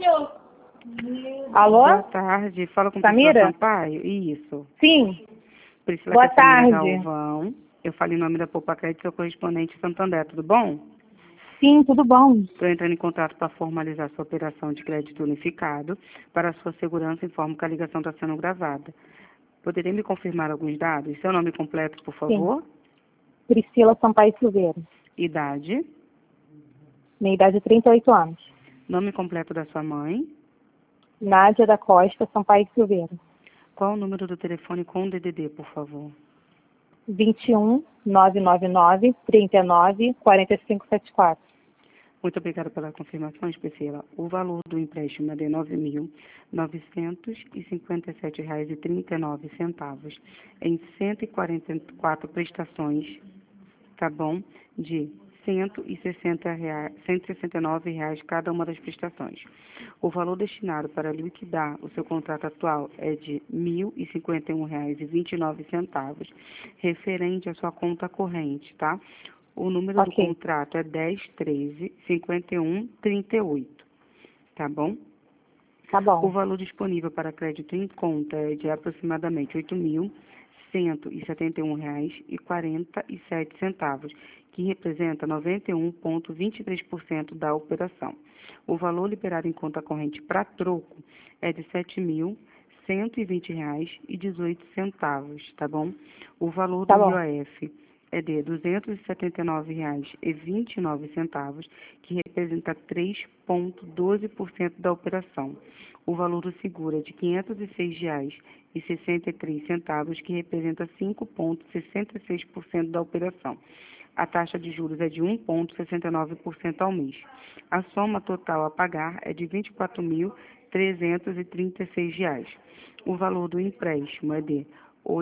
Alô? Boa tarde. Fala com Samira? Priscila Sampaio? Isso. Sim. Priscila Boa Catarina tarde. Galvão. Eu falo em nome da Poupa Crédito, seu correspondente Santander, tudo bom? Sim, tudo bom. Estou entrando em contato para formalizar sua operação de crédito unificado. Para sua segurança, informo que a ligação está sendo gravada. Poderia me confirmar alguns dados? Seu nome completo, por Sim. favor? Priscila Sampaio Silveira. Idade? Minha idade é 38 anos. Nome completo da sua mãe? Nádia da Costa Sampaio Silveira. Qual o número do telefone com DDD, por favor? 21 999 39 45 74. Muito obrigada pela confirmação, Priscila. O valor do empréstimo é de R$ 9.957,39 em 144 prestações, tá bom? De R$ 169 cada uma das prestações. O valor destinado para liquidar o seu contrato atual é de R$ 1.051,29, referente à sua conta corrente, tá? O número do contrato é 1013-5138, tá bom? Tá bom. O valor disponível para crédito em conta é de aproximadamente R$ 8.171,47, que representa 91,23% da operação. O valor liberado em conta corrente para troco é de R$ 7.120,18, tá bom? O valor do IOF é de R$ 279,29, que representa 3,12% da operação. O valor do seguro é de R$ 506,63, que representa 5,66% da operação. A taxa de juros é de 1,69% ao mês. A soma total a pagar é de R$ 24.336. O valor do empréstimo é de R$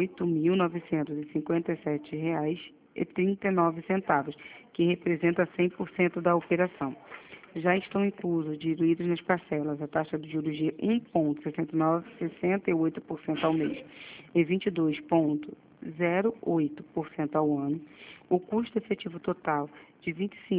8.957,39, que representa 100% da operação. Já estão inclusos, diluídos nas parcelas, a taxa de juros de 1,6968% ao mês e 22,08% ao ano, o custo efetivo total de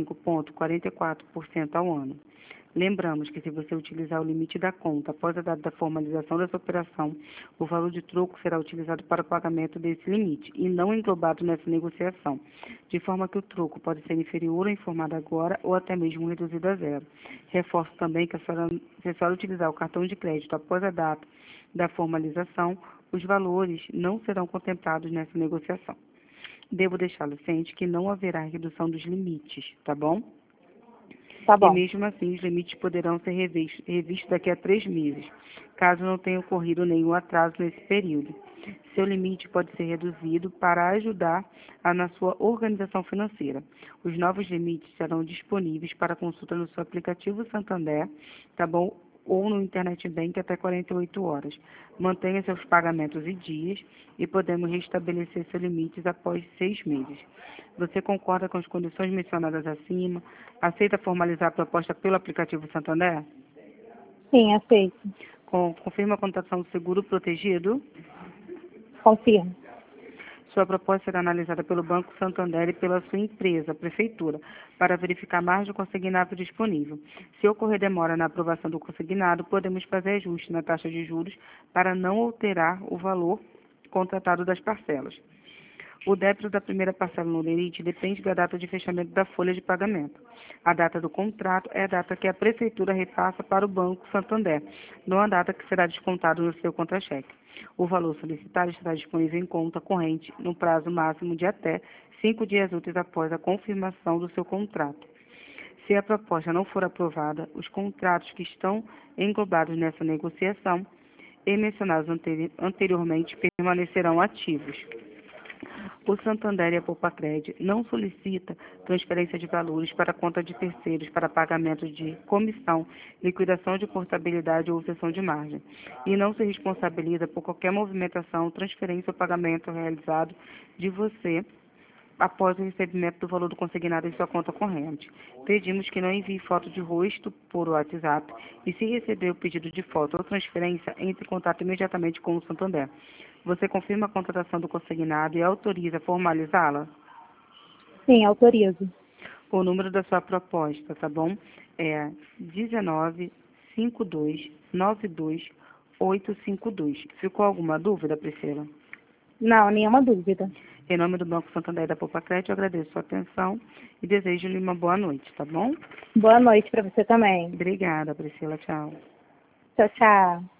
25,44% ao ano. Lembramos que se você utilizar o limite da conta após a data da formalização dessa operação, o valor de troco será utilizado para o pagamento desse limite e não englobado nessa negociação, de forma que o troco pode ser inferior ao informado agora ou até mesmo reduzido a zero. Reforço também que se a senhora utilizar o cartão de crédito após a data da formalização, os valores não serão contemplados nessa negociação. Devo deixá-lo ciente que não haverá redução dos limites, tá bom? Tá bom. E mesmo assim, os limites poderão ser revistos daqui a 3 meses, caso não tenha ocorrido nenhum atraso nesse período. Seu limite pode ser reduzido para ajudar na sua organização financeira. Os novos limites serão disponíveis para consulta no seu aplicativo Santander, tá bom? Ou no Internet Bank até 48 horas. Mantenha seus pagamentos em dias e podemos restabelecer seus limites após 6 meses. Você concorda com as condições mencionadas acima? Aceita formalizar a proposta pelo aplicativo Santander? Sim, aceito. Confirma a contratação do seguro protegido? Confirmo. Sua proposta será analisada pelo Banco Santander e pela sua empresa, prefeitura, para verificar a margem do consignado disponível. Se ocorrer demora na aprovação do consignado, podemos fazer ajuste na taxa de juros para não alterar o valor contratado das parcelas. O débito da primeira parcela no limite depende da data de fechamento da folha de pagamento. A data do contrato é a data que a prefeitura repassa para o Banco Santander, não a data que será descontado no seu contra-cheque. O valor solicitado estará disponível em conta corrente no prazo máximo de até 5 dias úteis após a confirmação do seu contrato. Se a proposta não for aprovada, os contratos que estão englobados nessa negociação e mencionados anteriormente permanecerão ativos. O Santander e a Poupa-Cred não solicita transferência de valores para a conta de terceiros para pagamento de comissão, liquidação de portabilidade ou cessão de margem, e não se responsabiliza por qualquer movimentação, transferência ou pagamento realizado de você após o recebimento do valor do consignado em sua conta corrente. Pedimos que não envie foto de rosto por WhatsApp e, se receber o pedido de foto ou transferência, entre em contato imediatamente com o Santander. Você confirma a contratação do consignado e autoriza formalizá-la? Sim, autorizo. O número da sua proposta, tá bom? É 19 5292-852. Ficou alguma dúvida, Priscila? Não, nenhuma dúvida. Em nome do Banco Santander e da Poupa-Crédito, eu agradeço a sua atenção e desejo-lhe uma boa noite, tá bom? Boa noite para você também. Obrigada, Priscila. Tchau. Tchau, tchau.